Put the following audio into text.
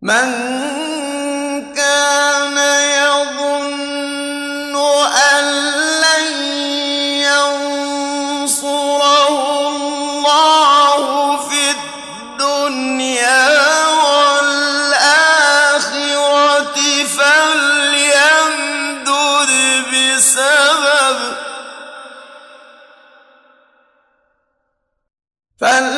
من كان يظن أن لن ينصره الله في الدنيا والآخرة فليمدد بسبب